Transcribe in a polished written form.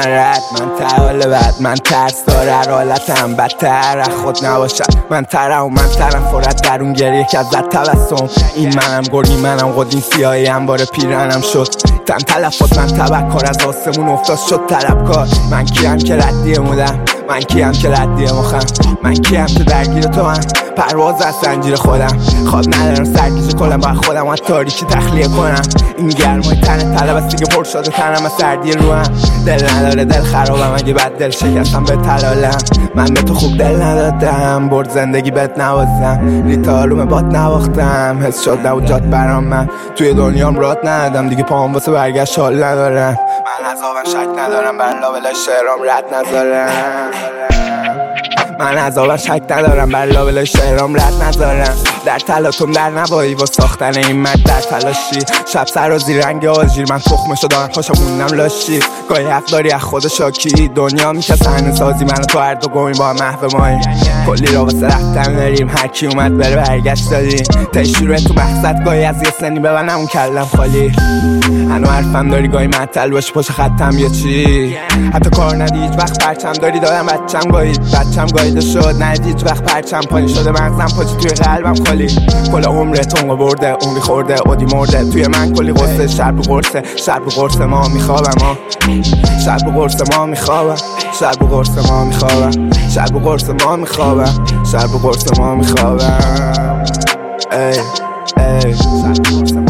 من رد، من تعال بد، من ترس داره حالتم بدتر از خود نباشد. من ترم و من ترم فرد درون گریه که ازت تبسم. این منم گرگی منم قدین سیاهی انبار پیرنم شد. تن تلفات من تبکار از آسمون افتاد شد طلبکار. من کیم که ردیه مودم، من کیم که ردیه مخم، من کیم که درگیر تو هم پرواز از زنجیر خودم. خواب ندارم سرگیجه کنم با خودم از تاریکی تخلیه کنم. این گرمای تن طلب است دیگه پر شده تنم از سردی روحم. دل نداره دل خرابم اگه بد دل شکستم به تلالم. من به تو خوب دل ندادم برد زندگی بهت نوازم. ریتاروم باد نواختم حس شد نبود برام. من توی دنیام رات ندادم دیگه پاهم واسه برگشت حال ندارم. من از آبم شک ندارم بر لابلای شعرام رد نذارم. من از آبم شک ندارم بر لابلای شعرام رد نذارم. در تلاطم در نبایی و ساختن این مرد در تلاشی. شب سرازی رنگ آجیر من تخمشو دارم پاشا موندم لاشی. گاهی حق داری از خود شاکی دنیا میشه صحنه سازی. من و تو هر دو گویم با محو مایی. کلی را واسه رفتن داریم هر کی اومد بره برگشت دادی. تشوره تو مقصد گاهی از یه سنی ببنم اون کلم خالی. هنو حرفم داری گاهی معطل باشی پشت خطم یا چی. حتی کار ندی هیچ وقت پرچم داری دادم بچم گاهیده شد. ندی هیچ وقت پرچم پانی شده مغزم پاچی توی قلبم خالی. کل عمر تونگو برده عمری خورده عادی مرده توی من کلی قصه. شب رو قرصه شب رو قرصه ما میخوابم شب رو قرصه ما میخوابم شب رو قرصه ما میخوابم شب رو قرصه ما میخوابم شب رو قرصه ما میخوابم. ای ای